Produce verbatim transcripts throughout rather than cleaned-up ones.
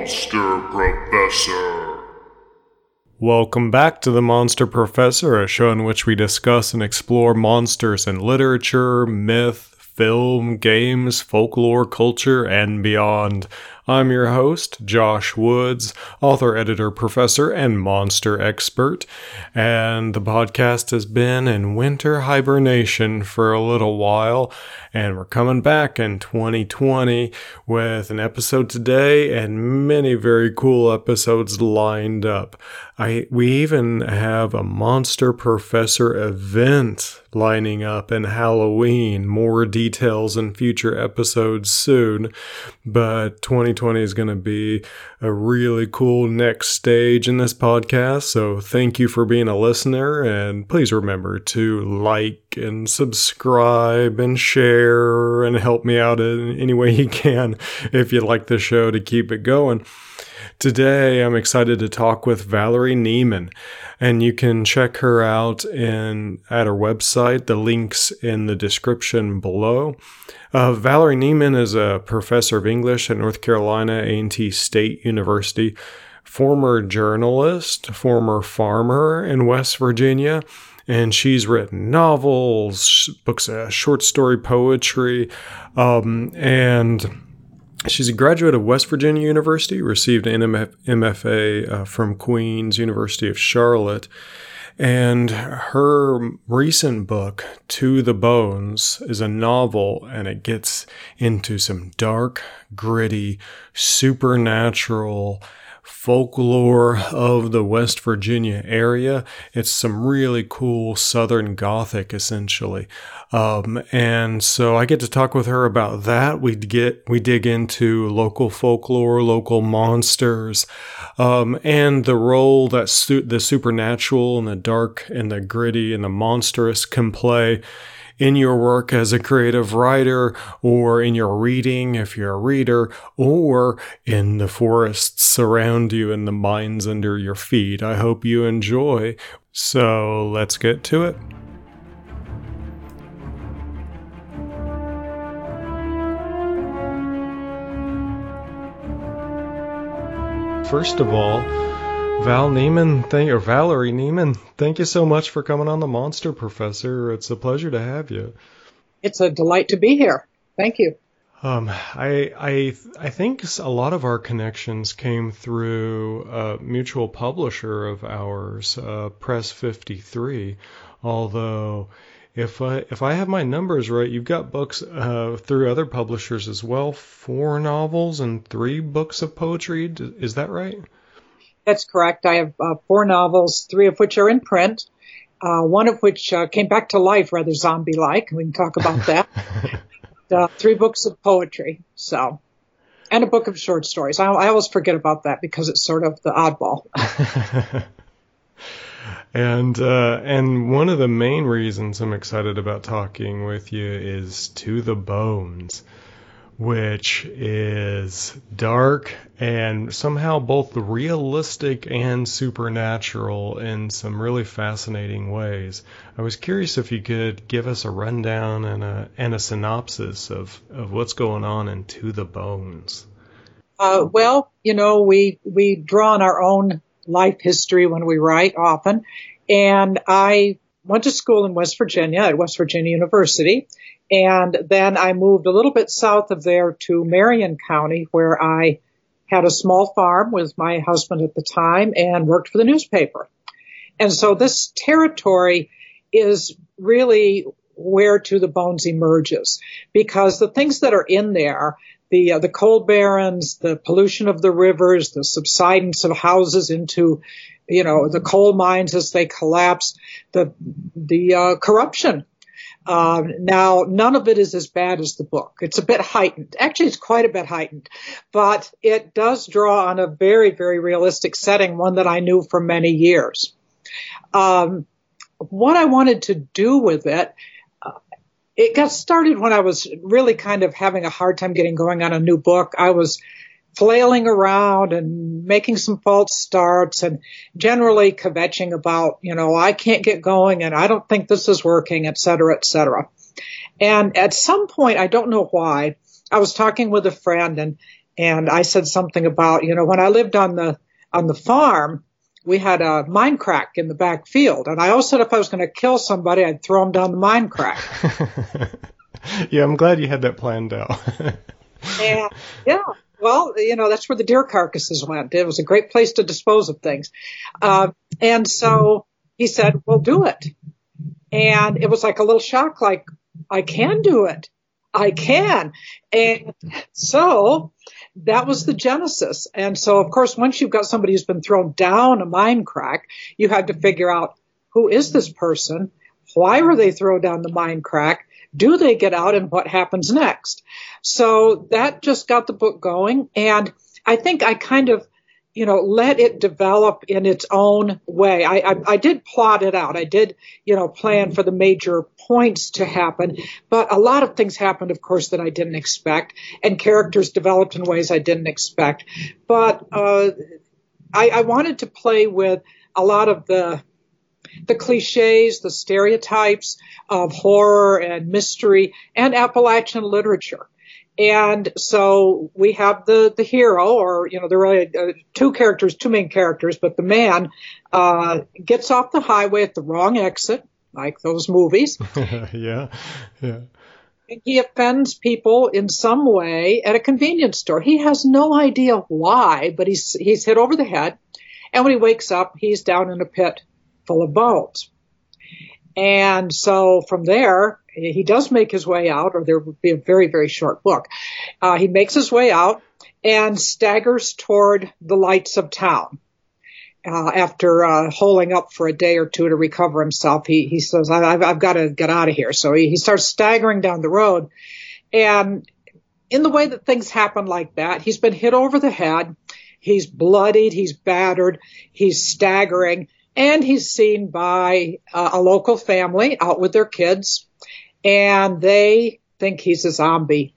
Monster Professor. Welcome back to The Monster Professor, a show in which we discuss and explore monsters in literature, myth, film, games, folklore, culture, and beyond. I'm your host, Josh Woods, author, editor, professor, and monster expert, and the podcast has been in winter hibernation for a little while, and we're coming back in twenty twenty with an episode today and many very cool episodes lined up. I we even have a Monster Professor event lining up in Halloween. More details in future episodes soon, but twenty twenty is going to be a really cool next stage in this podcast, so thank you for being a listener, and please remember to like and subscribe and share and help me out in any way you can if you like the show to keep it going. Today, I'm excited to talk with Valerie Nieman, and you can check her out in at her website. The link's in the description below. Uh, Valerie Nieman is a professor of English at North Carolina A and T State University, former journalist, former farmer in West Virginia, and she's written novels, books, uh, short story poetry, um, and she's a graduate of West Virginia University, received an M F A uh, from Queen's University of Charlotte, and her recent book, To the Bones, is a novel, and it gets into some dark, gritty, supernatural folklore of the West Virginia area. It's some really cool Southern Gothic, essentially. Um, and so I get to talk with her about that. We get, we dig into local folklore, local monsters, um, and the role that su- the supernatural and the dark and the gritty and the monstrous can play in your work as a creative writer, or in your reading if you're a reader, or in the forests around you and the mines under your feet. I hope you enjoy. So let's get to it. First of all, Val Nieman, thank, or Valerie Nieman, thank you so much for coming on The Monster Professor. It's a pleasure to have you. It's a delight to be here. Thank you. Um, I I I think a lot of our connections came through a mutual publisher of ours, uh, Press fifty-three. Although, if I if I have my numbers right, you've got books uh, through other publishers as well. Four novels and three books of poetry. Is that right? That's correct. I have uh, four novels, three of which are in print, uh, one of which uh, came back to life rather zombie-like. We can talk about that. uh, three books of poetry, so, and a book of short stories. I, I always forget about that because it's sort of the oddball. and uh, and one of the main reasons I'm excited about talking with you is To the Bones, which is dark and somehow both realistic and supernatural in some really fascinating ways. I was curious if you could give us a rundown and a and a synopsis of, of what's going on in To the Bones. Uh, well, you know, we we draw on our own life history when we write often, and I went to school in West Virginia at West Virginia University. And then I moved a little bit south of there to Marion County, where I had a small farm with my husband at the time and worked for the newspaper. And so this territory is really where To the Bones emerges, because the things that are in there, the uh, the coal barrens, the pollution of the rivers, the subsidence of houses into, you know, the coal mines as they collapse, the the uh, corruption. Uh, now, none of it is as bad as the book. It's a bit heightened. Actually, it's quite a bit heightened. But it does draw on a very, very realistic setting, one that I knew for many years. Um, what I wanted to do with it, uh, it got started when I was really kind of having a hard time getting going on a new book. I was flailing around and making some false starts and generally kvetching about, you know, I can't get going and I don't think this is working, et cetera, et cetera. And at some point, I don't know why, I was talking with a friend and And I said something about, you know, when I lived on the on the farm, we had a mine crack in the back field. And I always said if I was going to kill somebody, I'd throw them down the mine crack. Yeah, I'm glad you had that planned out. And yeah, well, you know, that's where the deer carcasses went. It was a great place to dispose of things. Uh, and so he said, well, do it. And it was like a little shock, like, I can do it. I can. And so that was the genesis. And so, of course, once you've got somebody who's been thrown down a mine crack, you had to figure out, who is this person? Why were they thrown down the mine crack? Do they get out, and what happens next? So that just got the book going. And I think I kind of, you know, let it develop in its own way. I, I, I did plot it out. I did, you know, plan for the major points to happen. But a lot of things happened, of course, that I didn't expect. And characters developed in ways I didn't expect. But uh, I, I wanted to play with a lot of the the cliches, the stereotypes of horror and mystery and Appalachian literature. And so we have the, the hero, or, you know, there are really uh, two characters, two main characters, but the man uh, gets off the highway at the wrong exit, like those movies. Yeah, yeah. And he offends people in some way at a convenience store. He has no idea why, but he's he's hit over the head. And when he wakes up, he's down in a pit full of bones. And so from there, he does make his way out, or there would be a very, very short book. Uh, he makes his way out and staggers toward the lights of town. Uh, after uh, holing up for a day or two to recover himself, he, he says, I, I've, I've got to get out of here. So he, he starts staggering down the road. And in the way that things happen like that, he's been hit over the head. He's bloodied. He's battered. He's staggering. And he's seen by uh, a local family out with their kids, and they think he's a zombie.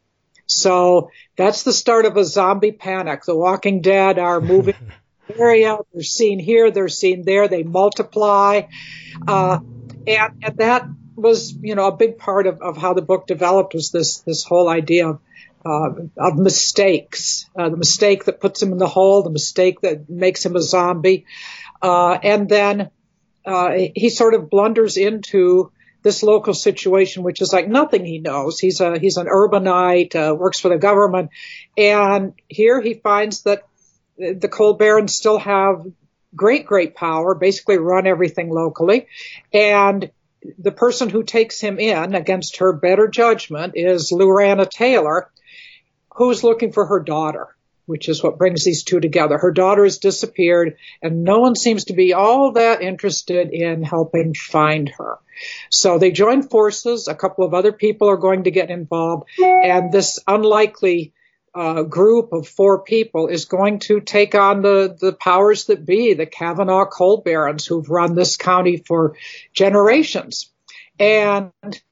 So that's the start of a zombie panic. The Walking Dead are moving the area. They're seen here. They're seen there. They multiply. Uh, and, and that was, you know, a big part of, of how the book developed, was this, this whole idea of, uh, of mistakes, uh, the mistake that puts him in the hole, the mistake that makes him a zombie. Uh, and then uh, he sort of blunders into this local situation, which is like nothing he knows. He's a he's an urbanite, uh, works for the government, and here he finds that the Coal Barons still have great, great power, basically run everything locally, and the person who takes him in against her better judgment is Lurana Taylor, who's looking for her daughter, which is what brings these two together. Her daughter has disappeared, and no one seems to be all that interested in helping find her. So they join forces. A couple of other people are going to get involved, and this unlikely uh, group of four people is going to take on the, the powers that be, the Kavanaugh Coal Barons, who've run this county for generations. And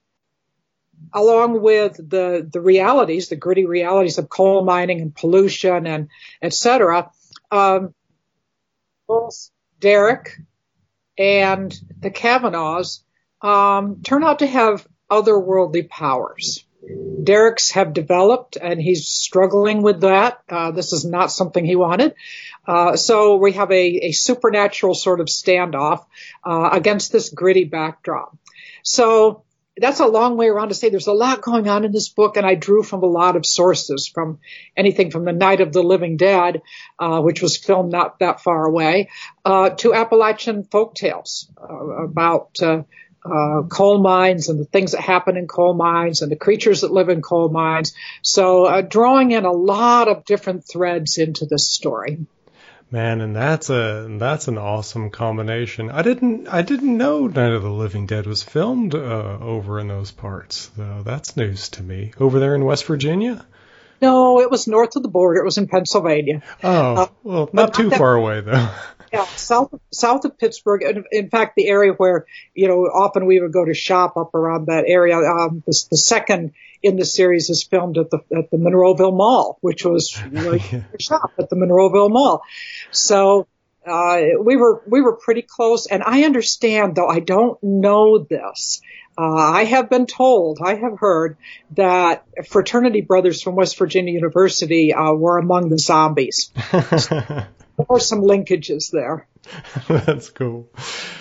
along with the, the realities, the gritty realities of coal mining and pollution and et cetera, um, both Derek and the Kavanaughs um, turn out to have otherworldly powers. Derek's have developed, and he's struggling with that. Uh, this is not something he wanted. Uh, so we have a, a supernatural sort of standoff uh, against this gritty backdrop. So that's a long way around to say there's a lot going on in this book, and I drew from a lot of sources, from anything from The Night of the Living Dead, uh, which was filmed not that far away, uh, to Appalachian folktales uh, about uh, uh, coal mines and the things that happen in coal mines and the creatures that live in coal mines. So uh, drawing in a lot of different threads into this story. Man, and that's a that's an awesome combination. I didn't I didn't know Night of the Living Dead was filmed uh, over in those parts, though. That's news to me. Over there in West Virginia? No, it was north of the border. It was in Pennsylvania. Oh, uh, well, not too not that, far away, though. Yeah, south south of Pittsburgh. In, in fact, the area where, you know, often we would go to shop up around that area. Um, the, the second in the series is filmed at the at the Monroeville Mall, which was really yeah. a shop at the Monroeville Mall. So uh, we were we were pretty close. And I understand, though I don't know this, Uh, I have been told, I have heard that fraternity brothers from West Virginia University uh, were among the zombies. There are some linkages there. That's cool.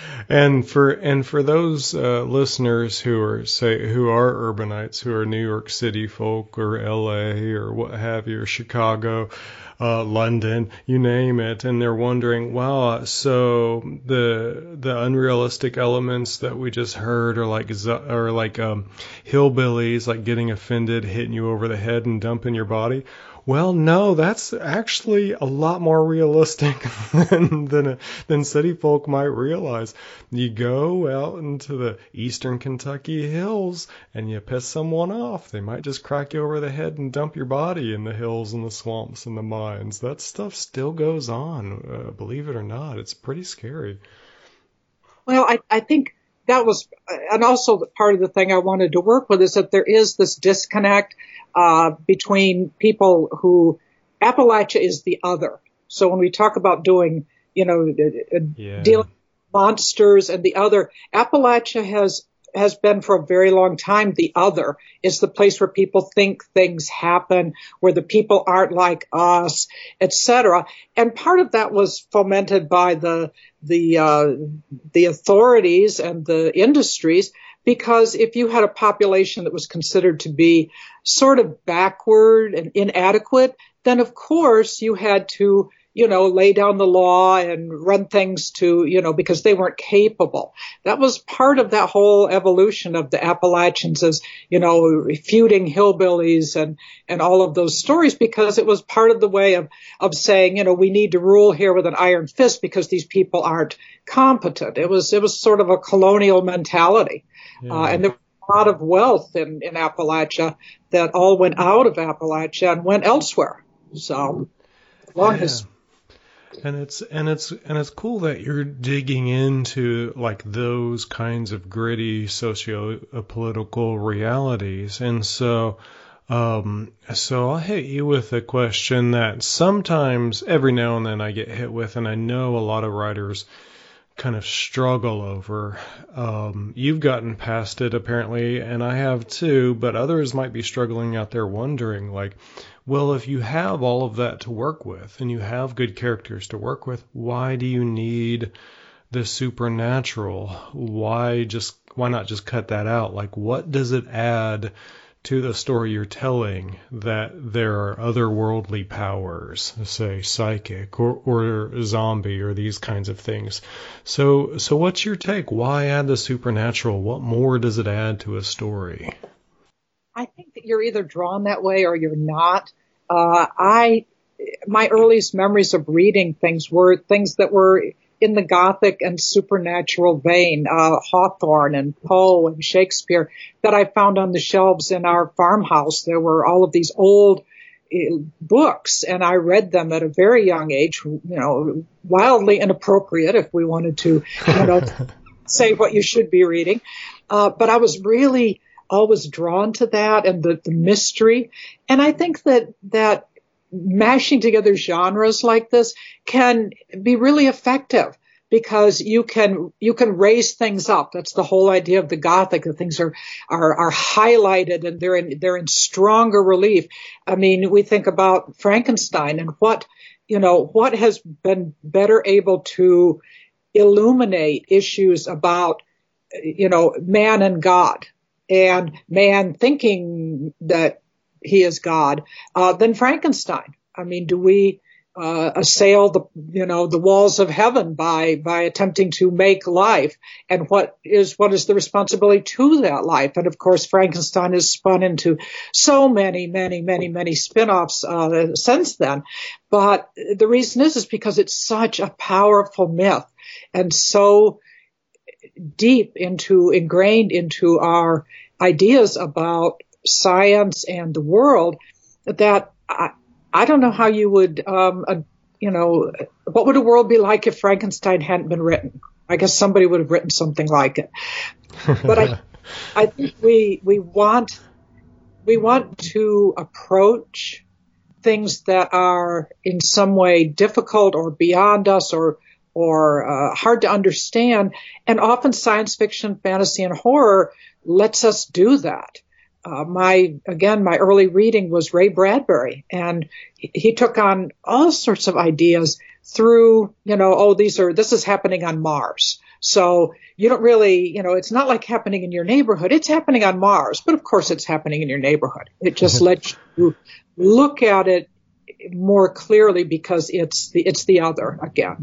And for and for those uh, listeners who are say who are urbanites, who are New York City folk or L A or what have you, or Chicago, uh, London, you name it, and they're wondering, wow, so the the unrealistic elements that we just heard are like are like um, hillbillies, like getting offended, hitting you over the head and dumping your body. Well, no, that's actually a lot more realistic than than, a, than city folk might realize. You go out into the eastern Kentucky hills and you piss someone off. They might just crack you over the head and dump your body in the hills and the swamps and the mines. That stuff still goes on, uh, believe it or not. It's pretty scary. Well, I, I think that was, and also part of the thing I wanted to work with is that there is this disconnect uh, between people who, Appalachia is the other. So when we talk about doing, you know, yeah. dealing with monsters and the other, Appalachia has has been for a very long time the other. It's the place where people think things happen, where the people aren't like us, et cetera. And part of that was fomented by the the uh, the authorities and the industries, because if you had a population that was considered to be sort of backward and inadequate, then of course you had to, you know, lay down the law and run things to, you know, because they weren't capable. That was part of that whole evolution of the Appalachians as, you know, refuting hillbillies and, and all of those stories, because it was part of the way of, of saying, you know, we need to rule here with an iron fist because these people aren't competent. It was, it was sort of a colonial mentality. Yeah. Uh, and there was a lot of wealth in, in Appalachia that all went out of Appalachia and went elsewhere. So, long yeah. as And it's and it's and it's cool that you're digging into like those kinds of gritty socio-political realities. And so um so I'll hit you with a question that sometimes every now and then I get hit with, and I know a lot of writers kind of struggle over. Um, you've gotten past it apparently, and I have too, but others might be struggling out there wondering, like, well, if you have all of that to work with and you have good characters to work with, why do you need the supernatural? Why just why not just cut that out? Like, what does it add to the story you're telling that there are otherworldly powers, say psychic or, or zombie or these kinds of things? So, so what's your take? Why add the supernatural? What more does it add to a story? I think that you're either drawn that way or you're not. Uh, I, my earliest memories of reading things were things that were in the Gothic and supernatural vein, uh, Hawthorne and Poe and Shakespeare, that I found on the shelves in our farmhouse. There were all of these old uh, books, and I read them at a very young age, you know, wildly inappropriate if we wanted to, you know, say what you should be reading. Uh, but I was really always drawn to that and the, the mystery. And I think that, that mashing together genres like this can be really effective, because you can, you can raise things up. That's the whole idea of the Gothic. The things are, are, are highlighted and they're in, they're in stronger relief. I mean, we think about Frankenstein and what, you know, what has been better able to illuminate issues about, you know, man and God, and man thinking that he is God, uh, than Frankenstein. I mean, do we uh, assail the, you know, the walls of heaven by by attempting to make life? And what is what is the responsibility to that life? And of course, Frankenstein has spun into so many, many, many, many spin-offs uh, since then. But the reason is is because it's such a powerful myth and so deep into ingrained into our ideas about science and the world that I, I don't know how you would, um, uh, you know, what would a world be like if Frankenstein hadn't been written? I guess somebody would have written something like it. But I, I think we we want we want to approach things that are in some way difficult or beyond us or or uh, hard to understand. And often science fiction, fantasy, and horror lets us do that. Uh, my, again, my early reading was Ray Bradbury, and he, he took on all sorts of ideas through, you know, oh, these are, this is happening on Mars. So you don't really, you know, it's not like happening in your neighborhood. It's happening on Mars, but of course it's happening in your neighborhood. It just lets you look at it more clearly because it's the, it's the other again.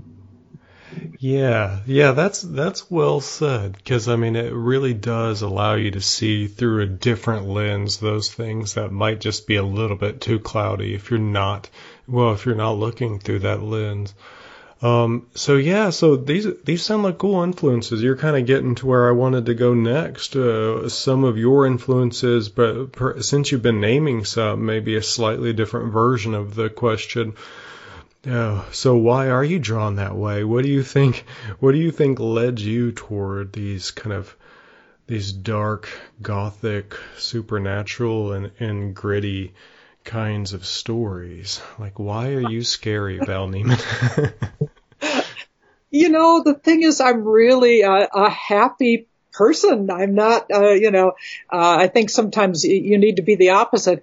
Yeah, yeah, that's that's well said, because I mean it really does allow you to see through a different lens those things that might just be a little bit too cloudy if you're not, well, if you're not looking through that lens. Um, so yeah, so these these sound like cool influences. You're kind of getting to where I wanted to go next. Uh, some of your influences, but per, since you've been naming some, maybe a slightly different version of the question. Yeah. So why are you drawn that way? What do you think? What do you think led you toward these kind of these dark, gothic, supernatural, and, and gritty kinds of stories? Like, why are you scary, Val Neiman? You know, the thing is, I'm really a, a happy person. I'm not, uh, you know, uh, I think sometimes you need to be the opposite.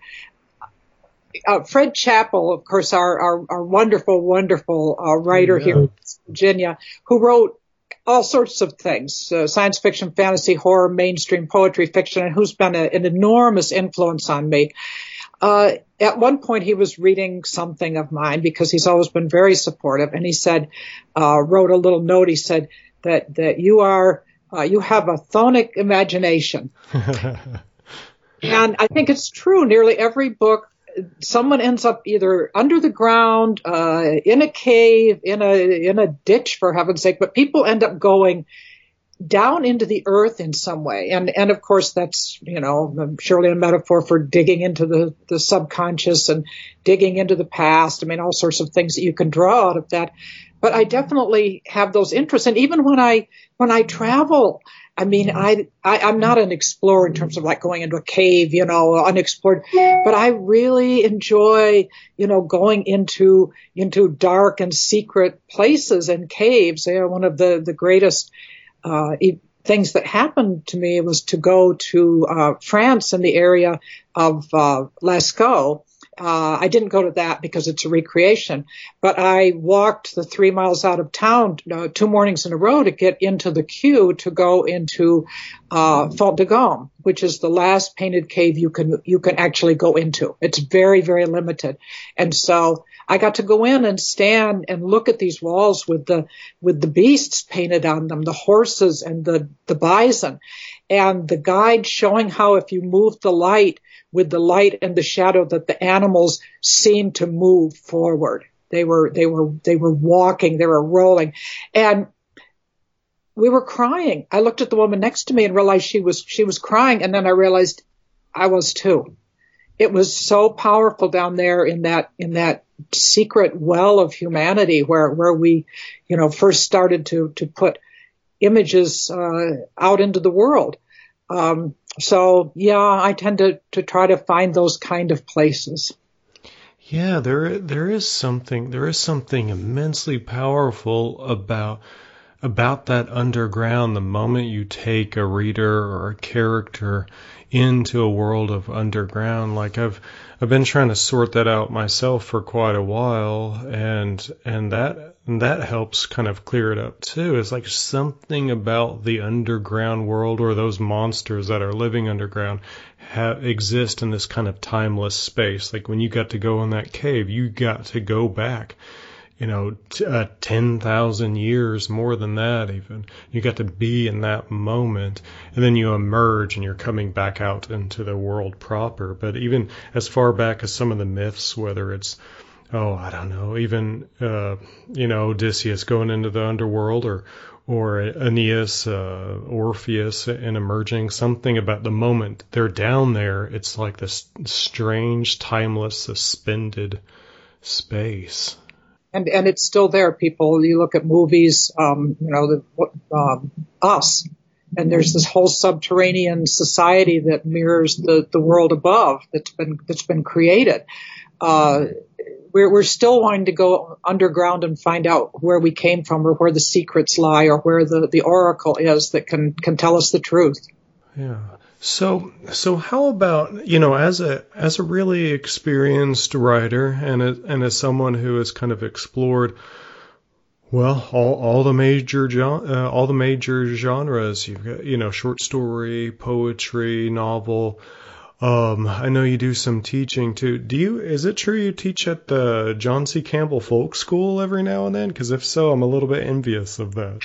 Uh, Fred Chappell, of course, our, our, our wonderful, wonderful uh, writer yeah. here in Virginia, who wrote all sorts of things, uh, science fiction, fantasy, horror, mainstream poetry, fiction, and who's been a, an enormous influence on me. Uh, at one point, he was reading something of mine because he's always been very supportive, and he said, uh, wrote a little note. He said that that you are, uh, you have a chthonic imagination, and I think it's true. Nearly every book, someone ends up either under the ground, uh, in a cave, in a in a ditch, for heaven's sake. But people end up going down into the earth in some way. And, and of course, that's, you know, surely a metaphor for digging into the, the subconscious and digging into the past. I mean, all sorts of things that you can draw out of that. But I definitely have those interests. And even when I, when I travel, I mean, I, I, I'm not an explorer in terms of like going into a cave, you know, unexplored, but I really enjoy, you know, going into, into dark and secret places and caves. They are one of the, the greatest Uh, it, things that happened to me was to go to uh, France in the area of uh, Lascaux. Uh, I didn't go to that because it's a recreation, but I walked the three miles out of town uh, two mornings in a row to get into the queue to go into uh, Font de Gaume, which is the last painted cave you can you can actually go into. It's very, very limited, and so I got to go in and stand and look at these walls with the with the beasts painted on them, the horses and the the bison, and the guide showing how if you move the light with the light and the shadow that the animals seemed to move forward. They were they were they were walking, they were rolling, and we were crying. I looked at the woman next to me and realized she was she was crying, and then I realized I was too. It was so powerful down there in that in that secret well of humanity where where we, you know, first started to to put images uh, out into the world. Um, so yeah, I tend to to try to find those kind of places. Yeah, there there is something there is something immensely powerful about about that underground. The moment you take a reader or a character into a world of underground, like I've I've been trying to sort that out myself for quite a while, and and that and that helps kind of clear it up too. It's like something about the underground world, or those monsters that are living underground, ha- exist in this kind of timeless space. Like when you got to go in that cave, you got to go back, you know, t- uh, ten thousand years, more than that even. You got to be in that moment, and then you emerge and you're coming back out into the world proper. But even as far back as some of the myths, whether it's, oh, I don't know, even, uh, you know, Odysseus going into the underworld, or or Aeneas, uh, Orpheus, and emerging, something about the moment they're down there, it's like this strange, timeless, suspended space. And and it's still there. People, you look at movies, um, you know, the, um, Us, and there's this whole subterranean society that mirrors the, the world above that's been that's been created. Uh, we're we're still wanting to go underground and find out where we came from, or where the secrets lie, or where the, the oracle is that can can tell us the truth. Yeah. So, so how about, you know, as a as a really experienced writer and a, and as someone who has kind of explored, well, all all the major gen- uh, all the major genres, you've got, you know, short story, poetry, novel. Um, I know you do some teaching too. Do you? Is it true you teach at the John C. Campbell Folk School every now and then? Because if so, I'm a little bit envious of that.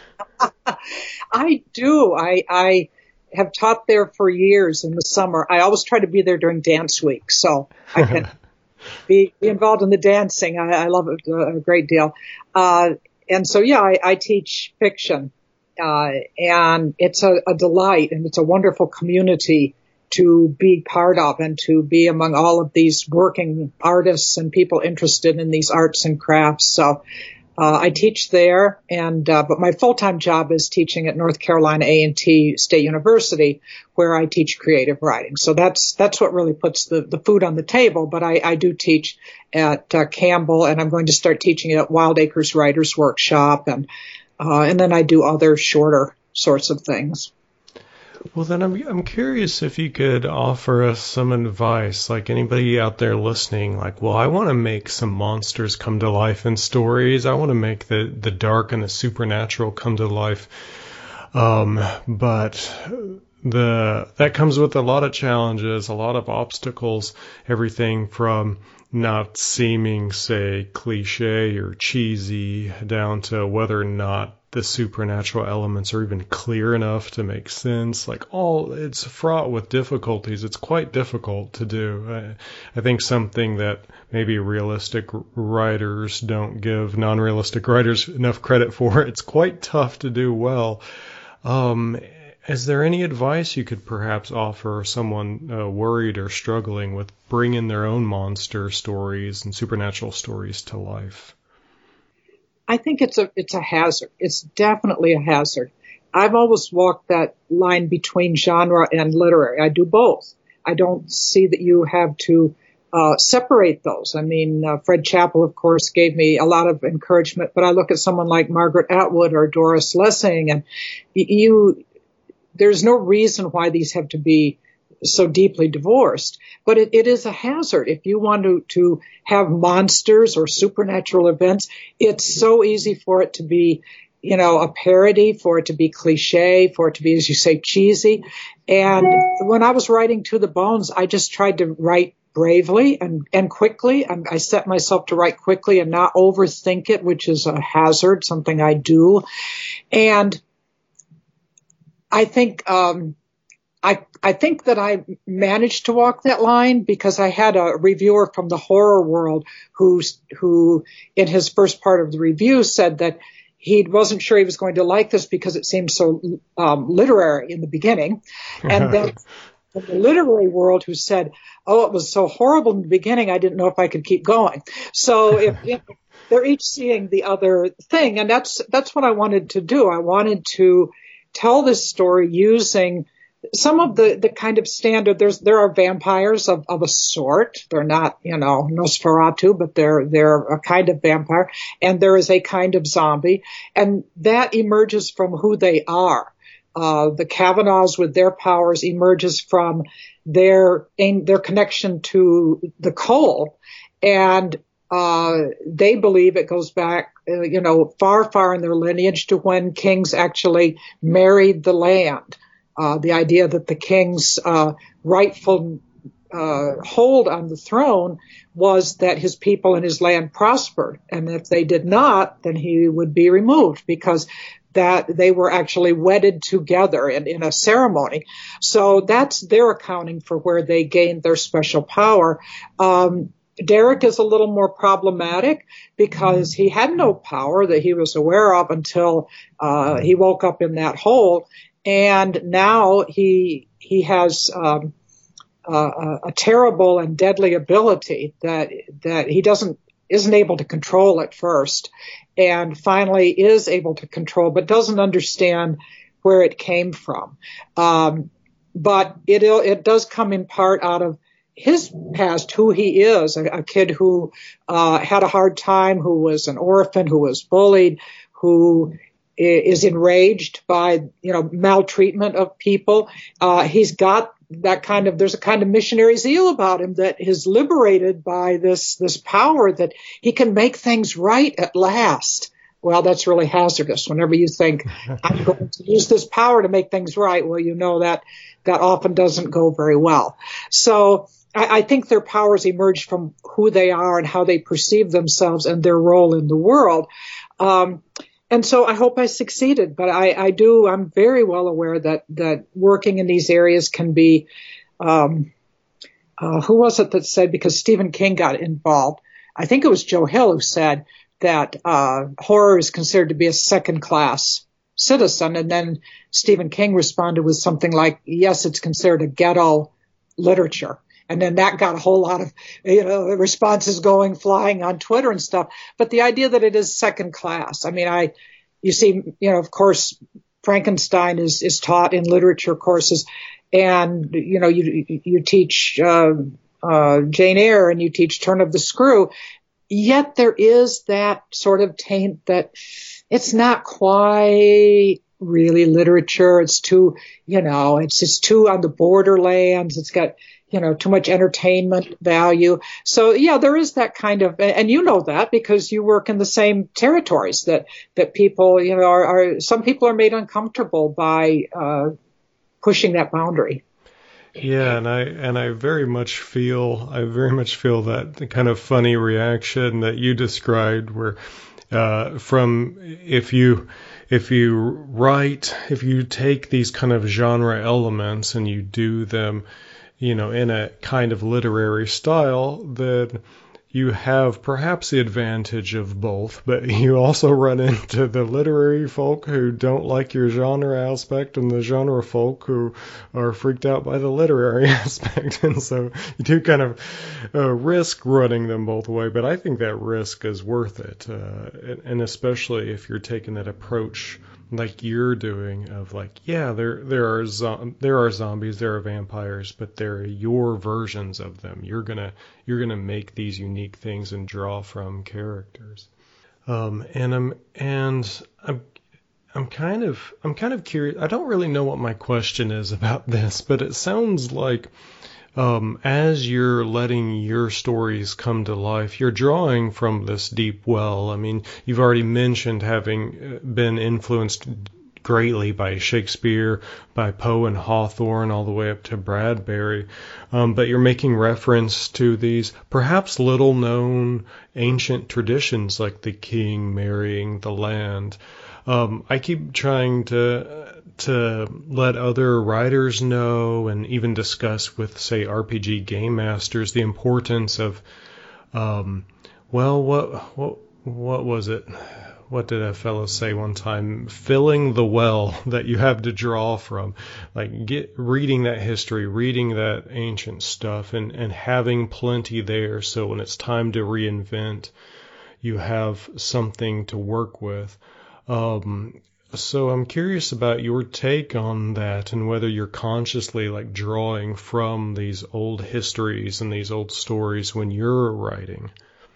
I do. I I have taught there for years in the summer. I always try to be there during dance week, so I can be, be involved in the dancing. I, I love it a great deal. Uh, and so, yeah, I, I teach fiction, uh, and it's a, a delight, and it's a wonderful community to be part of and to be among all of these working artists and people interested in these arts and crafts. So uh, I teach there, and uh, but my full-time job is teaching at North Carolina A and T State University, where I teach creative writing. So that's that's what really puts the, the food on the table. But I, I do teach at uh, Campbell, and I'm going to start teaching at Wild Acres Writers Workshop, and uh, and then I do other shorter sorts of things. Well, then I'm I'm curious if you could offer us some advice, like anybody out there listening, like, well, I want to make some monsters come to life in stories. I want to make the, the dark and the supernatural come to life. Um, but the that comes with a lot of challenges, a lot of obstacles, everything from not seeming, say, cliche or cheesy down to whether or not the supernatural elements are even clear enough to make sense. Like all, it's fraught with difficulties. It's quite difficult to do. I, I think something that maybe realistic writers don't give non-realistic writers enough credit for. It's quite tough to do well. Um, is there any advice you could perhaps offer someone uh, worried or struggling with bringing their own monster stories and supernatural stories to life? I think it's a it's a hazard. It's definitely a hazard. I've always walked that line between genre and literary. I do both. I don't see that you have to uh, separate those. I mean, uh, Fred Chappell, of course, gave me a lot of encouragement, but I look at someone like Margaret Atwood or Doris Lessing, and you, there's no reason why these have to be so deeply divorced, but it, it is a hazard. If you want to, to have monsters or supernatural events, it's so easy for it to be, you know, a parody, for it to be cliche, for it to be, as you say, cheesy. And when I was writing To the Bones, I just tried to write bravely and, and quickly. I, I set myself to write quickly and not overthink it, which is a hazard, something I do. And I think, um, I, I think that I managed to walk that line because I had a reviewer from the horror world who, who in his first part of the review said that he wasn't sure he was going to like this because it seemed so um, literary in the beginning. And then in the literary world who said, oh, it was so horrible in the beginning, I didn't know if I could keep going. So if, if they're each seeing the other thing, and that's that's what I wanted to do. I wanted to tell this story using some of the, the kind of standard, there's, there are vampires of, of a sort. They're not, you know, Nosferatu, but they're, they're a kind of vampire. And there is a kind of zombie. And that emerges from who they are. Uh, the Kavanaughs with their powers emerges from their, their connection to the coal. And, uh, they believe it goes back, uh, you know, far, far in their lineage to when kings actually married the land. Uh, the idea that the king's uh, rightful uh, hold on the throne was that his people and his land prospered, and if they did not, then he would be removed because that they were actually wedded together in, in a ceremony. So that's their accounting for where they gained their special power. Um, Derek is a little more problematic because he had no power that he was aware of until uh, he woke up in that hole. And now he he has um, uh, a terrible and deadly ability that that he doesn't isn't able to control at first, and finally is able to control, but doesn't understand where it came from. Um, but it it does come in part out of his past, who he is, a, a kid who uh, had a hard time, who was an orphan, who was bullied, who is enraged by, you know, maltreatment of people. Uh, he's got that kind of, there's a kind of missionary zeal about him that is liberated by this, this power that he can make things right at last. Well, that's really hazardous. Whenever you think, I'm going to use this power to make things right, well, you know that that often doesn't go very well. So I, I think their powers emerge from who they are and how they perceive themselves and their role in the world. Um, and so I hope I succeeded, but I, I do, I'm very well aware that, that working in these areas can be, um, uh, who was it that said, because Stephen King got involved, I think it was Joe Hill who said that, uh, horror is considered to be a second class citizen. And then Stephen King responded with something like, yes, it's considered a ghetto literature. And then that got a whole lot of, you know, responses going flying on Twitter and stuff. But the idea that it is second class, I mean, I, you see, you know, of course, Frankenstein is, is taught in literature courses. And, you know, you, you teach, uh, uh, Jane Eyre and you teach Turn of the Screw. Yet there is that sort of taint that it's not quite really literature. It's too, you know, it's just too on the borderlands. It's got, you know, too much entertainment value. So, yeah, there is that kind of, and you know that because you work in the same territories that, that people, you know, are, are some people are made uncomfortable by uh, pushing that boundary. Yeah, and I and I very much feel I very much feel that kind of funny reaction that you described, where uh, from if you if you write if you take these kind of genre elements and you do them, you know, in a kind of literary style, then you have perhaps the advantage of both, but you also run into the literary folk who don't like your genre aspect and the genre folk who are freaked out by the literary aspect. And so you do kind of uh, risk running them both away, but I think that risk is worth it. Uh, and especially if you're taking that approach like you're doing of like, yeah, there there are zo- there are zombies, there are vampires, but they're your versions of them. You're gonna you're gonna make these unique things and draw from characters. Um, and I'm and I'm I'm kind of I'm kind of curious. I don't really know what my question is about this, but it sounds like Um, as you're letting your stories come to life, you're drawing from this deep well. I mean, you've already mentioned having been influenced greatly by Shakespeare, by Poe and Hawthorne, all the way up to Bradbury. Um, but you're making reference to these perhaps little known ancient traditions like the king marrying the land. Um, I keep trying to to let other writers know and even discuss with, say, R P G game masters the importance of, um, well, what what what was it? What did a fellow say one time? Filling the well that you have to draw from, like get reading that history, reading that ancient stuff, and and having plenty there. So when it's time to reinvent, you have something to work with. Um, so I'm curious about your take on that and whether you're consciously like drawing from these old histories and these old stories when you're writing.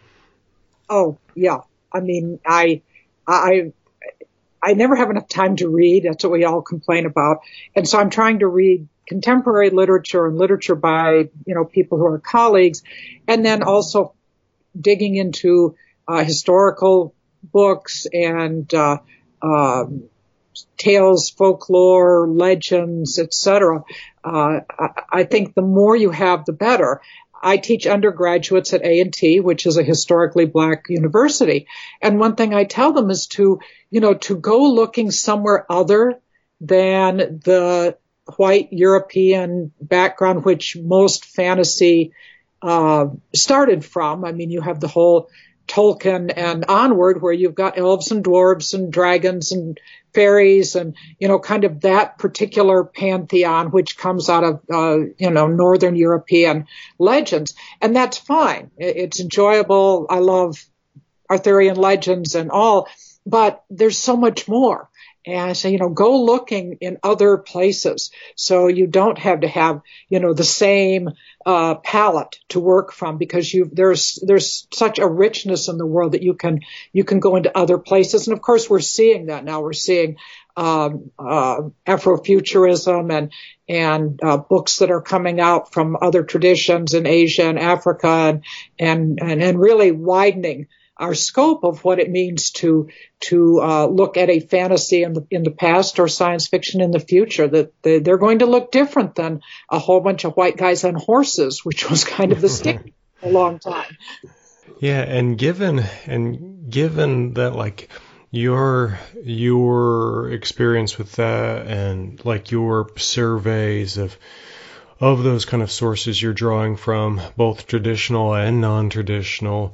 Oh, yeah. I mean, I, I, I never have enough time to read. That's what we all complain about. And so I'm trying to read contemporary literature and literature by, you know, people who are colleagues, and then also digging into uh, historical books and uh, um, tales, folklore, legends, et cetera. Uh, I, I think the more you have, the better. I teach undergraduates at A and T, which is a historically black university. And one thing I tell them is to, you know, to go looking somewhere other than the white European background, which most fantasy uh, started from. I mean, you have the whole Tolkien and onward, where you've got elves and dwarves and dragons and fairies and, you know, kind of that particular pantheon, which comes out of, uh, you know, Northern European legends. And that's fine. It's enjoyable. I love Arthurian legends and all. but there's so much more. And I say, you know, go looking in other places so you don't have to have, you know, the same uh, palette to work from, because you there's there's such a richness in the world that you can you can go into other places. And of course, we're seeing that now. We're seeing um, uh, Afrofuturism and and uh, books that are coming out from other traditions in Asia and Africa, and and and, and really widening our scope of what it means to to uh, look at a fantasy in the in the past or science fiction in the future. That they, they're going to look different than a whole bunch of white guys on horses, which was kind of the stick for a long time. Yeah, and given and given that, like, your your experience with that, and like your surveys of of those kind of sources you're drawing from, both traditional and non-traditional,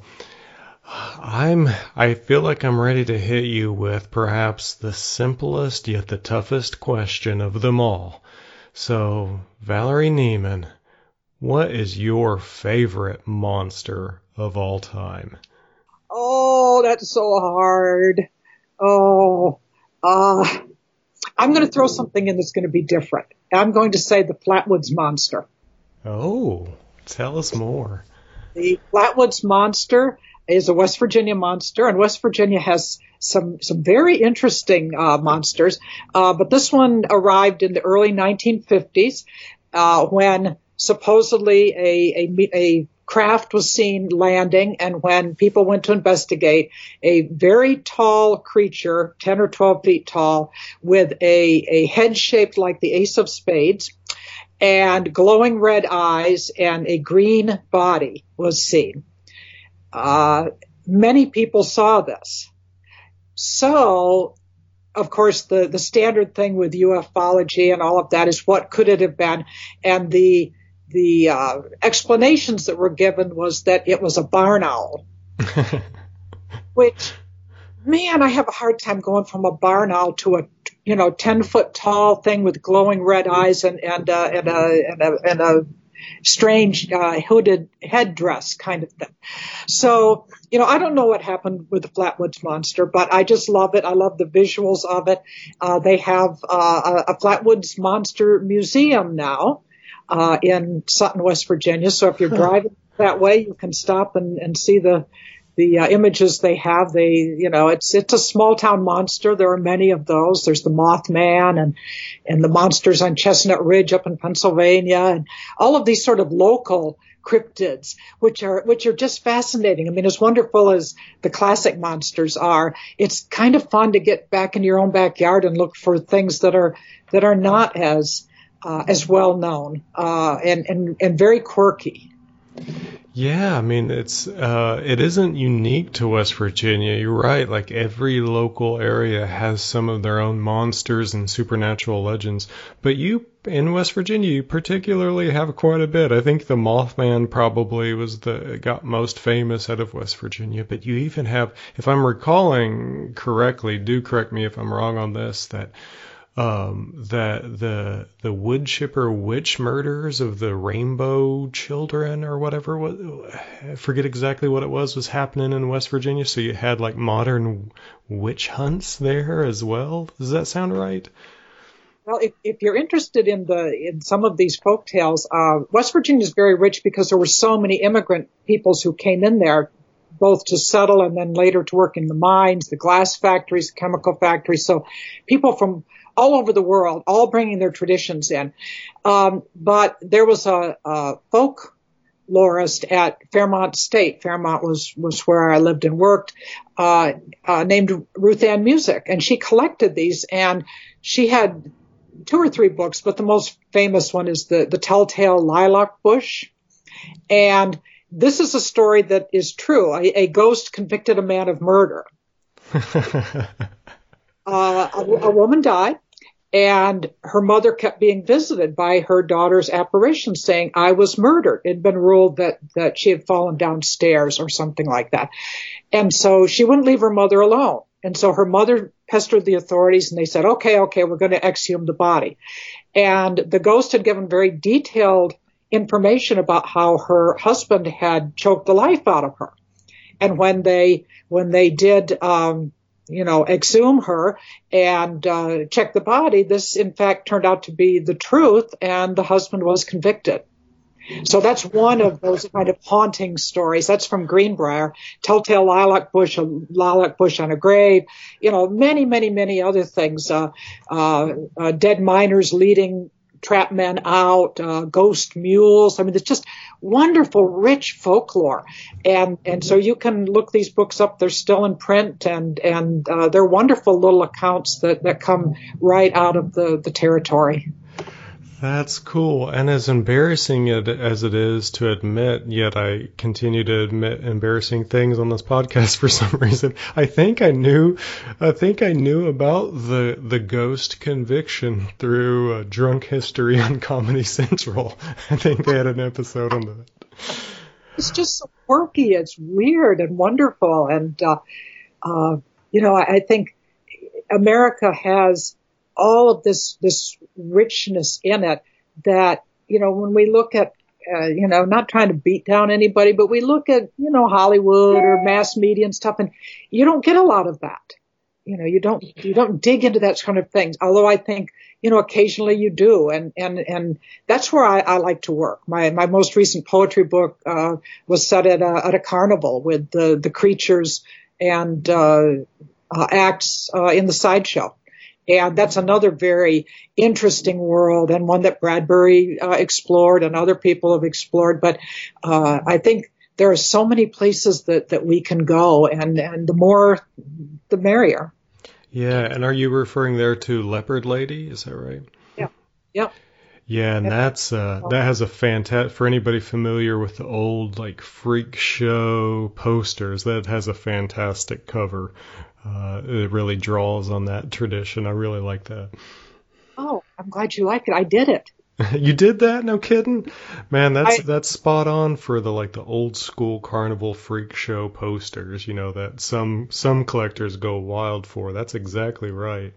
I'm, I feel like I'm ready to hit you with perhaps the simplest yet the toughest question of them all. So, Valerie Neiman, what is your favorite monster of all time? Oh, that's so hard. Oh, uh, I'm going to throw something in that's going to be different. I'm going to say the Flatwoods Monster. Oh, tell us more. The Flatwoods Monster is a West Virginia monster, and West Virginia has some some very interesting uh, monsters. Uh, but this one arrived in the early nineteen fifties uh, when supposedly a, a a craft was seen landing, and when people went to investigate, a very tall creature, ten or twelve feet tall, with a a head shaped like the ace of spades, and glowing red eyes and a green body was seen. Uh, many people saw this. So, of course, the, the standard thing with ufology and all of that is, what could it have been? And the the uh, explanations that were given was that it was a barn owl. Which, man, I have a hard time going from a barn owl to a, you know, ten foot tall thing with glowing red eyes and and uh, and a and a, and a strange uh, hooded headdress kind of thing. So, you know, I don't know what happened with the Flatwoods Monster, but I just love it. I love the visuals of it. Uh, they have uh, a, a Flatwoods Monster Museum now uh, in Sutton, West Virginia. So if you're driving that way, you can stop and, and see the the uh, images they have. They, you know, it's it's a small town monster. There are many of those. There's the Mothman and and the monsters on Chestnut Ridge up in Pennsylvania, and all of these sort of local cryptids, which are which are just fascinating. I mean, as wonderful as the classic monsters are, it's kind of fun to get back in your own backyard and look for things that are that are not as uh, as well known uh, and and and very quirky. Yeah, I mean, it's uh, it isn't unique to West Virginia. You're right. Like, every local area has some of their own monsters and supernatural legends. But you, in West Virginia, you particularly have quite a bit. I think the Mothman probably was the got most famous out of West Virginia. But you even have, if I'm recalling correctly, do correct me if I'm wrong on this, that Um, that the the wood chipper witch murders of the Rainbow Children or whatever, what, I forget exactly what it was, was happening in West Virginia. So you had like modern witch hunts there as well. Does that sound right? Well, if, if you're interested in the in some of these folk tales, uh, West Virginia is very rich because there were so many immigrant peoples who came in there, both to settle and then later to work in the mines, the glass factories, the chemical factories. So people from all over the world, all bringing their traditions in. Um, but there was a, a folklorist at Fairmont State. Fairmont was, was where I lived and worked, uh, uh, named Ruth Ann Music. And she collected these, and she had two or three books, but the most famous one is the, the Telltale Lilac Bush. And this is a story that is true. A, a ghost convicted a man of murder. uh, a, a woman died. And her mother kept being visited by her daughter's apparition saying, I was murdered. It had been ruled that, that she had fallen downstairs or something like that. And so she wouldn't leave her mother alone. And so her mother pestered the authorities, and they said, okay, okay, we're going to exhume the body. And the ghost had given very detailed information about how her husband had choked the life out of her. And when they, when they did, um, you know, exhume her and uh, check the body, this in fact turned out to be the truth, and the husband was convicted. So that's one of those kind of haunting stories. That's from Greenbrier, Telltale Lilac Bush, a lilac bush on a grave, you know, many, many, many other things. Uh, uh, uh, dead miners leading trap men out, uh, ghost mules. I mean, it's just wonderful, rich folklore. And, and so you can look these books up. They're still in print, and, and, uh, they're wonderful little accounts that, that come right out of the, the territory. That's cool. And as embarrassing it, as it is to admit, yet I continue to admit embarrassing things on this podcast for some reason. I think I knew, I think I knew about the, the ghost conviction through uh, Drunk History on Comedy Central. I think they had an episode on that. It's just so quirky. It's weird and wonderful. And, uh, uh, you know, I, I think America has all of this, this richness in it that, you know, when we look at, uh, you know, not trying to beat down anybody, but we look at, you know, Hollywood or mass media and stuff, and you don't get a lot of that. You know, you don't, you don't dig into that kind of things. Although I think, you know, occasionally you do. And, and, and that's where I, I like to work. My, my most recent poetry book, uh, was set at a, at a carnival with the, the creatures and, uh, uh acts, uh, in the sideshow. And that's another very interesting world, and one that Bradbury uh, explored and other people have explored. But uh, I think there are so many places that, that we can go, and, and the more, the merrier. Yeah, and are you referring there to Leopard Lady? Is that right? Yeah, yeah. Yeah, and that's uh, that has a fantastic, for anybody familiar with the old like freak show posters, that has a fantastic cover. Uh, it really draws on that tradition. I really like that. Oh, I'm glad you like it. I did it. You did that? No kidding? Man, that's I, that's spot on for the like the old school carnival freak show posters, you know, that some some collectors go wild for. That's exactly right.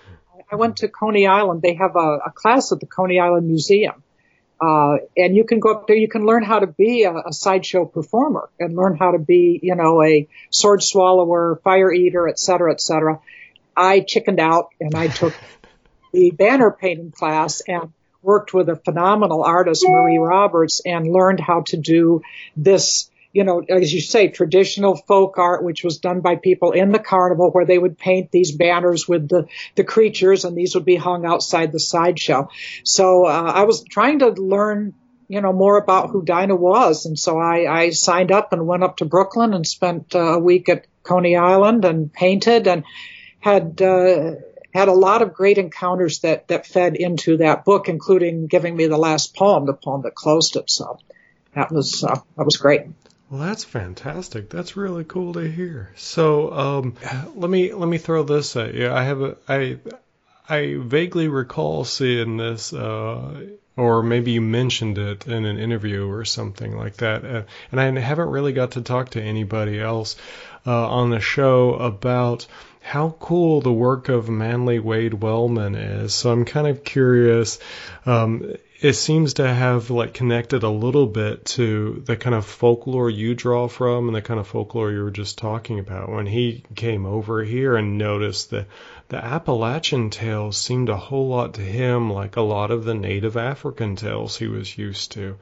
I went to Coney Island. They have a, a class at the Coney Island Museum. Uh, and you can go up there, you can learn how to be a, a sideshow performer and learn how to be, you know, a sword swallower, fire eater, et cetera, et cetera. I chickened out and I took the banner painting class and worked with a phenomenal artist, Marie Roberts, and learned how to do this, you know, as you say, traditional folk art, which was done by people in the carnival, where they would paint these banners with the, the creatures, and these would be hung outside the sideshow. So uh, I was trying to learn, you know, more about who Dinah was. And so I, I signed up and went up to Brooklyn and spent uh, a week at Coney Island and painted, and had uh, had a lot of great encounters that, that fed into that book, including giving me the last poem, the poem that closed it. So that was uh, that was great. Well, that's fantastic. That's really cool to hear. So, um, let me let me throw this at you. I have a I I vaguely recall seeing this, uh, or maybe you mentioned it in an interview or something like that. Uh, and I haven't really got to talk to anybody else uh, on the show about how cool the work of Manly Wade Wellman is. So I'm kind of curious. Um, it seems to have like connected a little bit to the kind of folklore you draw from and the kind of folklore you were just talking about. When he came over here and noticed that the Appalachian tales seemed a whole lot to him like a lot of the native African tales he was used to.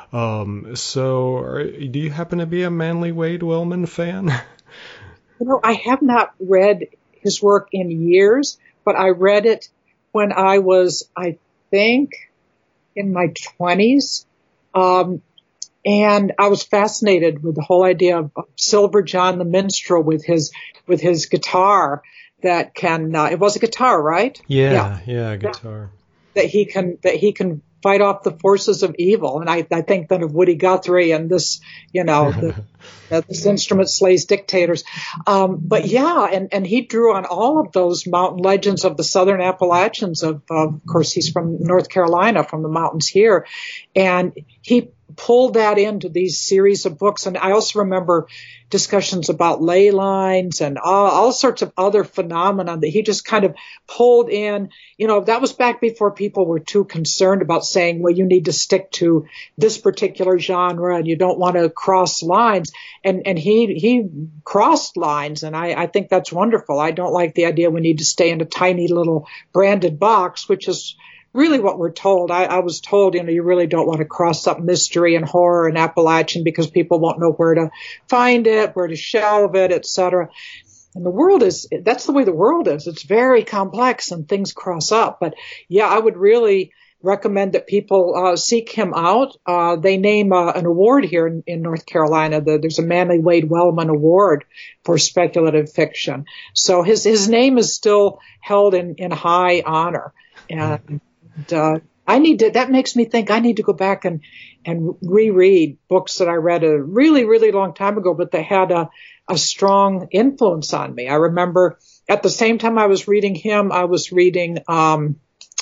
Um, so are, do you happen to be a Manly Wade Wellman fan? You know, I have not read his work in years, but I read it when I was, I think, in my twenties. Um, and I was fascinated with the whole idea of Silver John the Minstrel with his, with his guitar that can, uh, it was a guitar, right? Yeah, yeah, yeah guitar. That, that he can, that he can fight off the forces of evil. And I, I think then of Woody Guthrie and this, you know, the, that this instrument slays dictators. Um, but yeah, and, and he drew on all of those mountain legends of the Southern Appalachians. Of, of course, he's from North Carolina, from the mountains here. And he pulled that into these series of books. And I also remember discussions about ley lines and all, all sorts of other phenomena that he just kind of pulled in. You know, that was back before people were too concerned about saying, well, you need to stick to this particular genre and you don't want to cross lines. And, and he, he crossed lines. And I, I think that's wonderful. I don't like the idea we need to stay in a tiny little branded box, which is really what we're told. I, I was told, you know, you really don't want to cross up mystery and horror and Appalachian because people won't know where to find it, where to shelve it, et cetera. And the world is, that's the way the world is. It's very complex and things cross up. But yeah, I would really recommend that people uh, seek him out. Uh, they name uh, an award here in, in North Carolina. The, there's a Manly Wade Wellman Award for speculative fiction. So his, his name is still held in, in high honor. And And, uh, I need to, that makes me think I need to go back and, and reread books that I read a really, really long time ago, but they had a, a strong influence on me. I remember at the same time I was reading him, I was reading, um,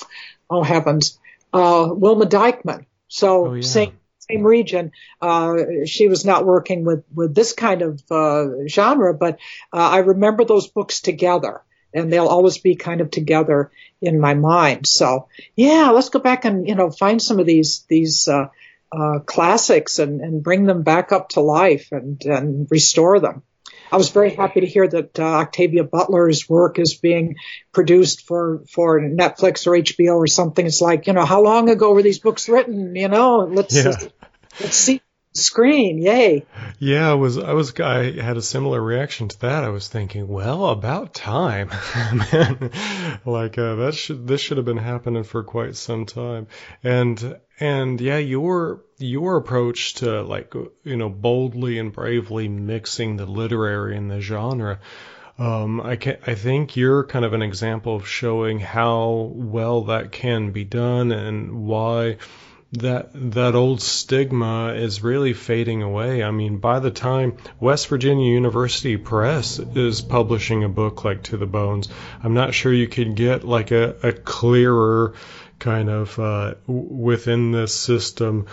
oh heavens, uh, Wilma Dykeman. So oh, yeah. same, same region. Uh, she was not working with, with this kind of, uh, genre, but, uh, I remember those books together. And they'll always be kind of together in my mind. So, yeah, let's go back and, you know, find some of these these uh, uh, classics and, and bring them back up to life and, and restore them. I was very happy to hear that uh, Octavia Butler's work is being produced for, for Netflix or H B O or something. It's like, you know, how long ago were these books written? You know, let's yeah. uh, let's see. Screen, yay. Yeah, I was, I was, I had a similar reaction to that. I was thinking, well, about time, man. Like, uh, that should, this should have been happening for quite some time. And, and yeah, your, your approach to like, you know, boldly and bravely mixing the literary and the genre, um, I can, I think you're kind of an example of showing how well that can be done and why that that old stigma is really fading away. I mean, by the time West Virginia University Press is publishing a book like To the Bones, I'm not sure you could get like a, a clearer kind of uh, within this system,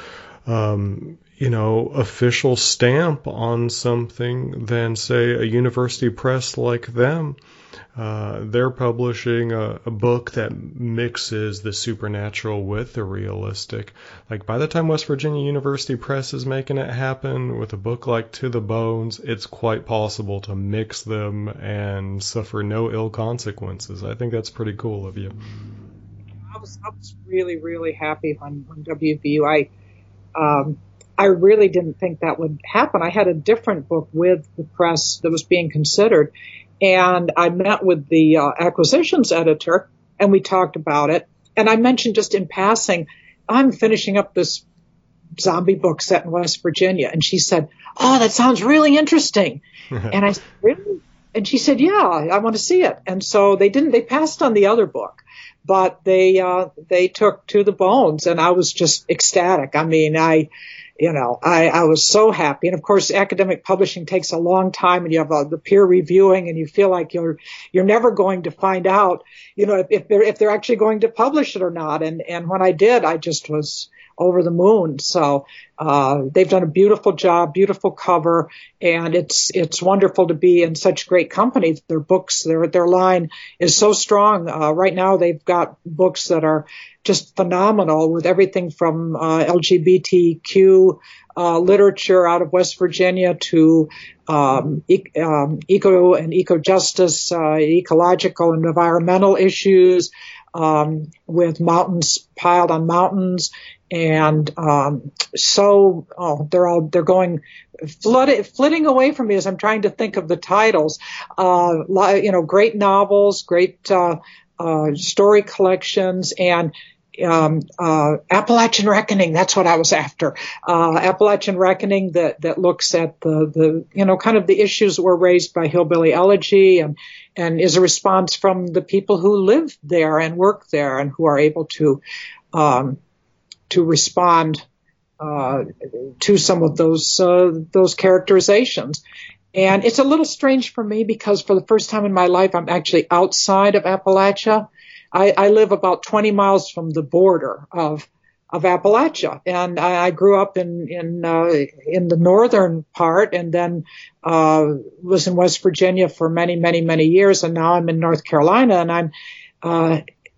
um, you know, official stamp on something than, say, a university press like them. Uh, they're publishing a, a book that mixes the supernatural with the realistic. Like, by the time West Virginia University Press is making it happen with a book like To the Bones, it's quite possible to mix them and suffer no ill consequences. I think that's pretty cool of you. I was, I was really, really happy when, when W V U, I, um, I really didn't think that would happen. I had a different book with the press that was being considered. And I met with the uh, acquisitions editor, and we talked about it. And I mentioned just in passing, I'm finishing up this zombie book set in West Virginia. And she said, oh, that sounds really interesting. And I said, really? And she said, yeah, I want to see it. And so they didn't, they passed on the other book, but they, uh, they took To the Bones, and I was just ecstatic. I mean, I, You know, I, I was so happy. And of course, academic publishing takes a long time, and you have uh, the peer reviewing, and you feel like you're, you're never going to find out, you know, if, if they're, if they're actually going to publish it or not. And, and when I did, I just was over the moon. So, uh, they've done a beautiful job, beautiful cover, and it's, it's wonderful to be in such great company. Their books, their, their line is so strong. Uh, right now they've got books that are just phenomenal, with everything from uh, L G B T Q uh, literature out of West Virginia to um, e- um, eco and eco justice, uh, ecological and environmental issues, um, with mountains piled on mountains, and um, so oh, they're all they're going flooded, flitting away from me as I'm trying to think of the titles. Uh, you know, great novels, great uh, uh, story collections, and Um, uh, Appalachian Reckoning, that's what I was after. Uh, Appalachian Reckoning that, that looks at the, the, you know, kind of the issues that were raised by Hillbilly Elegy, and, and is a response from the people who live there and work there and who are able to, um, to respond, uh, to some of those, uh, those characterizations. And it's a little strange for me because for the first time in my life, I'm actually outside of Appalachia. I, I live about twenty miles from the border of of Appalachia. And I, I grew up in, in, uh, in the northern part and then, uh, was in West Virginia for many, many, many years. And now I'm in North Carolina and I'm, uh,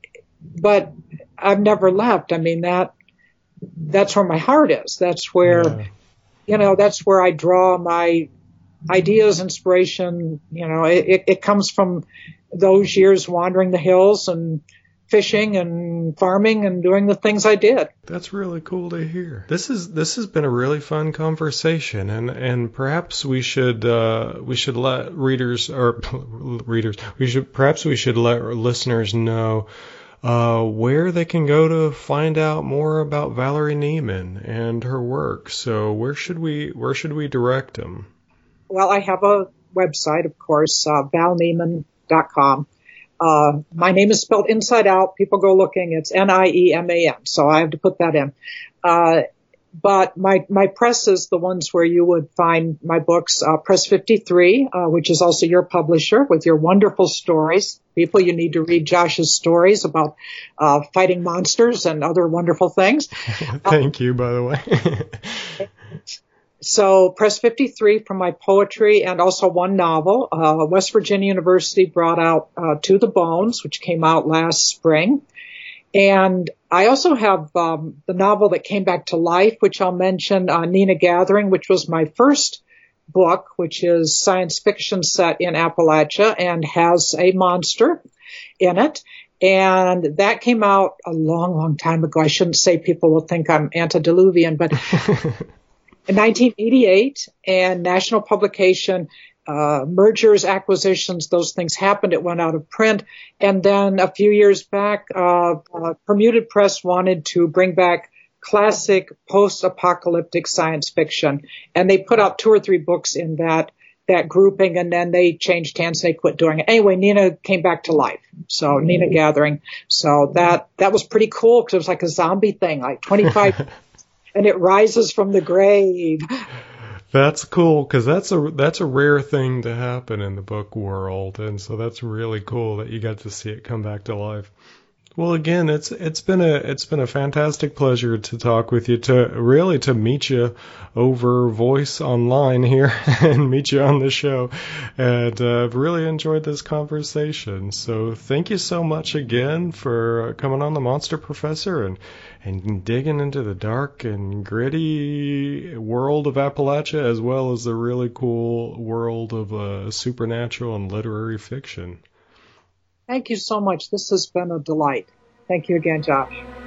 but I've never left. I mean, that, that's where my heart is. That's where, yeah. you know, that's where I draw my ideas, inspiration. You know, it, it comes from those years wandering the hills and fishing and farming and doing the things I did. That's really cool to hear. This is this has been a really fun conversation, and and perhaps we should uh, we should let readers or readers we should perhaps we should let listeners know uh, where they can go to find out more about Valerie Neiman and her work. So where should we where should we direct them? Well, I have a website, of course, uh, val neiman dot com. Uh, my name is spelled inside out. People go looking. It's N I E M A N. So I have to put that in. Uh, but my, my press is the ones where you would find my books, uh, Press fifty-three, uh, which is also your publisher with your wonderful stories. People, you need to read Josh's stories about, uh, fighting monsters and other wonderful things. Thank uh, you, by the way. So Press fifty-three for my poetry and also one novel. Uh, West Virginia University brought out uh, To the Bones, which came out last spring. And I also have um, the novel that came back to life, which I'll mention, uh, Nina Gathering, which was my first book, which is science fiction set in Appalachia and has a monster in it. And that came out a long, long time ago. I shouldn't say, people will think I'm antediluvian, but... in nineteen eighty-eight, and national publication, uh, mergers, acquisitions, those things happened. It went out of print. And then a few years back, uh, uh Permuted Press wanted to bring back classic post-apocalyptic science fiction. And they put out two or three books in that, that grouping, and then they changed hands. They quit doing it. Anyway, Nina came back to life. So mm-hmm. Nina Gathering. So that, that was pretty cool because it was like a zombie thing, like twenty-five and it rises from the grave. That's cool, because that's a that's a rare thing to happen in the book world, and so that's really cool that you got to see it come back to life. Well, again, it's it's been a it's been a fantastic pleasure to talk with you, to really to meet you over voice online here and meet you on the show, and uh, I've really enjoyed this conversation. So thank you so much again for coming on the Monster Professor and and digging into the dark and gritty world of Appalachia, as well as the really cool world of uh, supernatural and literary fiction. Thank you so much. This has been a delight. Thank you again, Josh.